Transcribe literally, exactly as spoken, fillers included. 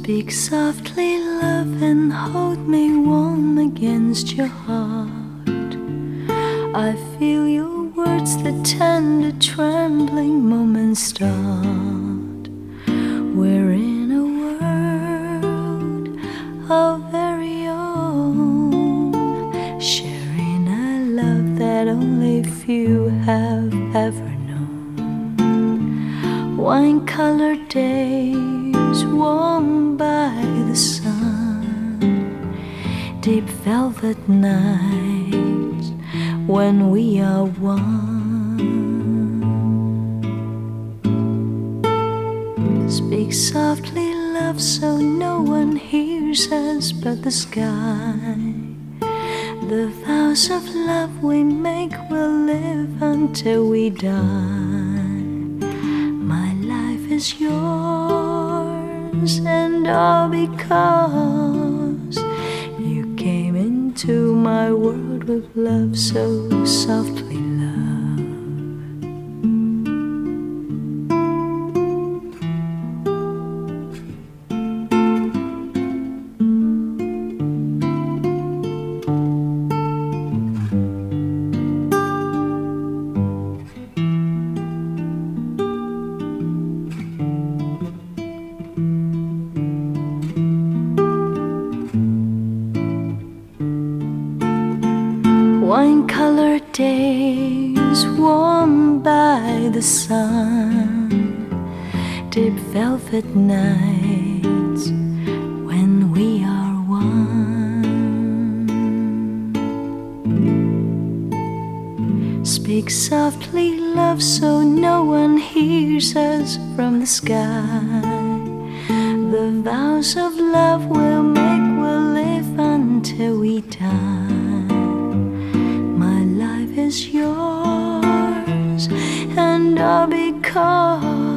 Speak softly, love, and hold me warm against your heart. I feel your words, the tender trembling moments start. We're in a world of very own, sharing a love that only few have ever known. Wine-colored days warmed by the sun, deep velvet nights when we are one. Speak softly, love, so no one hears us but the sky. The vows of love we make will live until we die. My life is yours, and all because you came into my world with love so softly, love. Wine-colored days warmed by the sun, deep velvet nights when we are one. Speak softly, love, so no one hears us from the sky. The vows of love we'll make will live until we die. Is yours, and all because